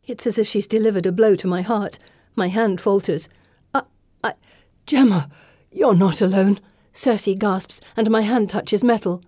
It's as if she's delivered a blow to my heart. My hand falters. Gemma, you're not alone. Circe gasps, and my hand touches metal.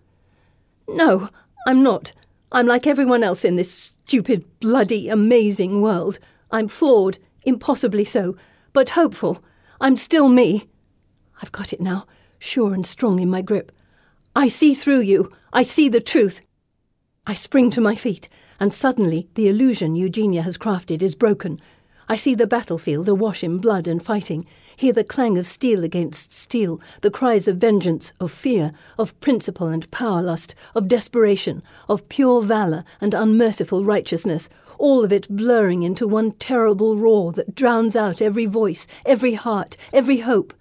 No, I'm not. I'm like everyone else in this stupid, bloody, amazing world. I'm flawed, impossibly so, but hopeful. I'm still me. I've got it now, sure and strong in my grip. I see through you. I see the truth. I spring to my feet, and suddenly the illusion Eugenia has crafted is broken. I see the battlefield awash in blood and fighting, hear the clang of steel against steel, the cries of vengeance, of fear, of principle and power lust, of desperation, of pure valour and unmerciful righteousness, all of it blurring into one terrible roar that drowns out every voice, every heart, every hope.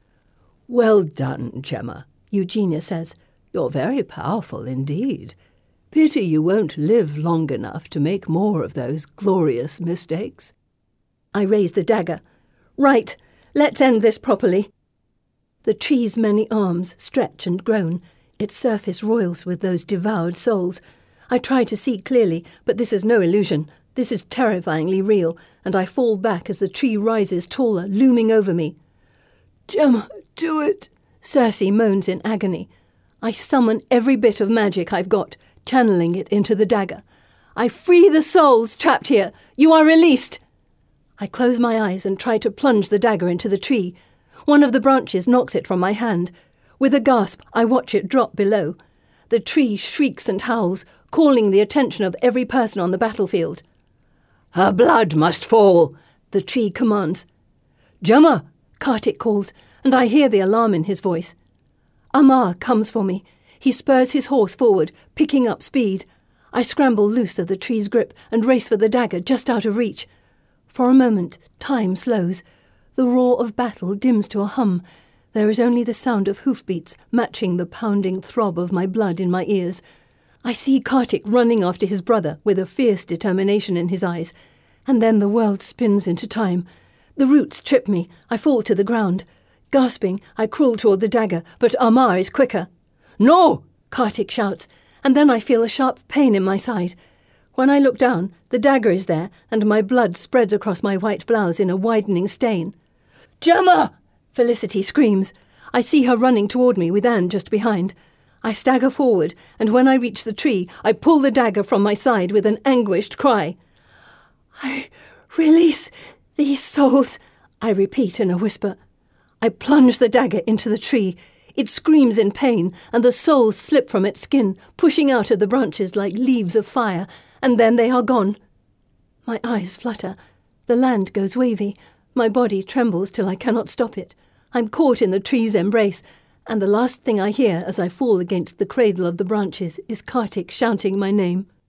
Well done, Gemma, Eugenia says. You're very powerful indeed. Pity you won't live long enough to make more of those glorious mistakes. I raise the dagger. Right, let's end this properly. The tree's many arms stretch and groan. Its surface roils with those devoured souls. I try to see clearly, but this is no illusion. This is terrifyingly real, and I fall back as the tree rises taller, looming over me. Gemma, do it, Circe moans in agony. I summon every bit of magic I've got, channeling it into the dagger. I free the souls trapped here. You are released. I close my eyes and try to plunge the dagger into the tree. One of the branches knocks it from my hand. With a gasp, I watch it drop below. The tree shrieks and howls, calling the attention of every person on the battlefield. Her blood must fall, the tree commands. Gemma, Kartik calls, and I hear the alarm in his voice. Amar comes for me. He spurs his horse forward, picking up speed. I scramble loose of the tree's grip and race for the dagger just out of reach. For a moment, time slows. The roar of battle dims to a hum. There is only the sound of hoofbeats matching the pounding throb of my blood in my ears. I see Kartik running after his brother with a fierce determination in his eyes. And then the world spins into time. The roots trip me. I fall to the ground. Gasping, I crawl toward the dagger, but Amar is quicker. No! Kartik shouts, and then I feel a sharp pain in my side. When I look down, the dagger is there, and my blood spreads across my white blouse in a widening stain. Gemma! Felicity screams. I see her running toward me with Anne just behind. I stagger forward, and when I reach the tree, I pull the dagger from my side with an anguished cry. I release these souls, I repeat in a whisper. I plunge the dagger into the tree. It screams in pain, and the souls slip from its skin, pushing out of the branches like leaves of fire, and then they are gone. My eyes flutter. The land goes wavy. My body trembles till I cannot stop it. I'm caught in the tree's embrace, and the last thing I hear as I fall against the cradle of the branches is Kartik shouting my name.